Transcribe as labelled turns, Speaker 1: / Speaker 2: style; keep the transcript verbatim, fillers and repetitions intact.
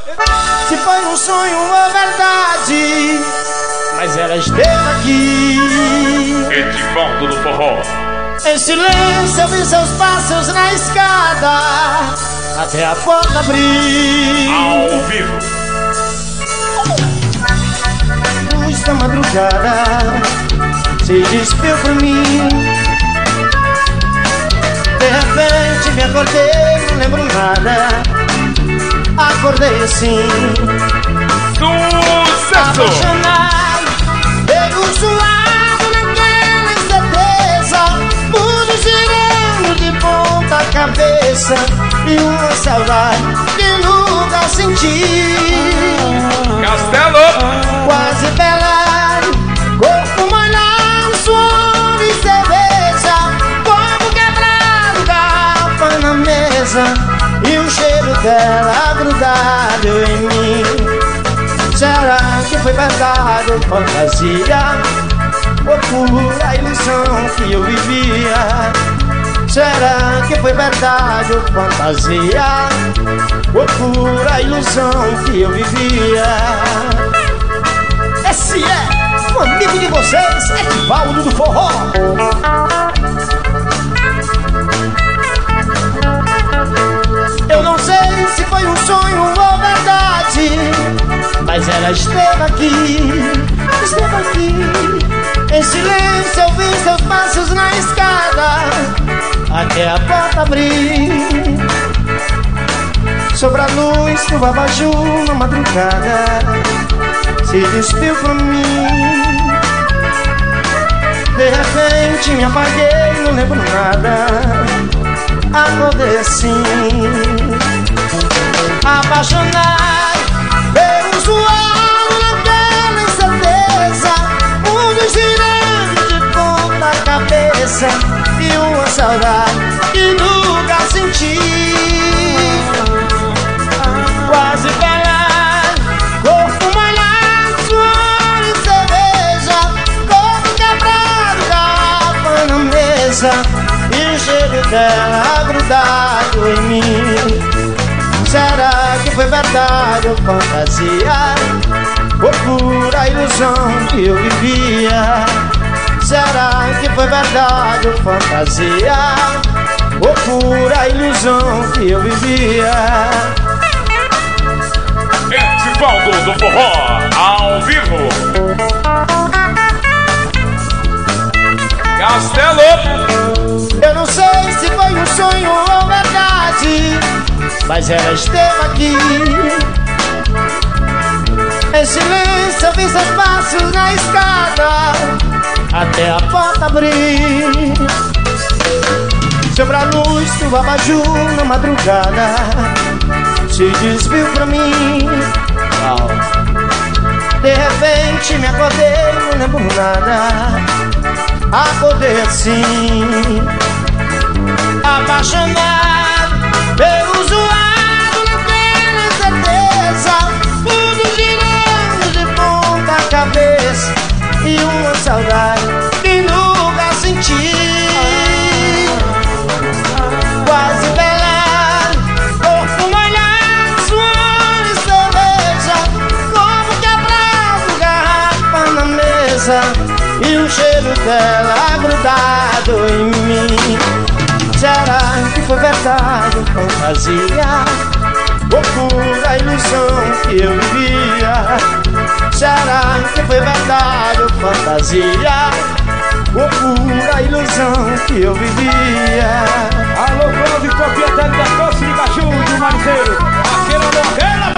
Speaker 1: Se foi um sonho ou verdade, mas ela esteve aqui.
Speaker 2: Edivaldo do Forró.
Speaker 1: Em silêncio eu vi seus passos na escada até a porta abrir.
Speaker 2: Ao vivo.
Speaker 1: Luz da madrugada se despiu por mim. De repente me acordei, não lembro nada. Acordei assim,
Speaker 2: Sucesso!
Speaker 1: apaixonado, pego suado naquela incerteza, mundo girando de ponta cabeça e uma saudade que nunca senti.
Speaker 2: Castelo!
Speaker 1: Quase pelado, corpo molhado, suor e cerveja, como quebrado, garrafa na mesa e o cheiro dela grudado em mim. Será que foi verdade ou fantasia, ou pura ilusão que eu vivia? Será que foi verdade ou fantasia, ou pura ilusão que eu vivia? Esse é o amigo de vocês, Edivaldo do Forró. Eu não sei se foi um sonho ou verdade, mas ela esteve aqui, esteve aqui. Em silêncio eu vi seus passos na escada até a porta abrir. Sobre a luz do abajur na madrugada se despiu por mim. De repente me apaguei, não lembro nada. Acordei assim, apaixonado, pelo suado naquela incerteza, mundo girando de ponta cabeça e uma saudade que nunca senti. Quase pelado, corpo molhado, suor e cerveja, corpo quebrado, garrafa na mesa e o cheiro dela grudado em mim. Será que foi verdade ou fantasia, ou pura ilusão que eu vivia? Será que foi verdade ou fantasia, ou pura ilusão que eu vivia?
Speaker 2: Edivaldo do Forró, ao vivo. Castelo!
Speaker 1: Eu não sei se foi um sonho ou verdade, mas ela esteve aqui. Em silêncio eu vi seus passos na escada até a porta abrir. Sobre a luz do abajur na madrugada se desviou pra mim. De repente me acordei, não lembro nada. Acordei assim, apaixonado, pelo zoado naquela incerteza, tudo girando de ponta cabeça e uma saudade que nunca senti. Quase pelado, corpo molhado, suor e cerveja, como quebrado, garrafa na mesa e o cheiro dela grudado em mim. Será que foi verdade ou fantasia, ou pura ilusão que eu vivia? Será que foi verdade ou fantasia, ou pura ilusão que eu vivia? Alô,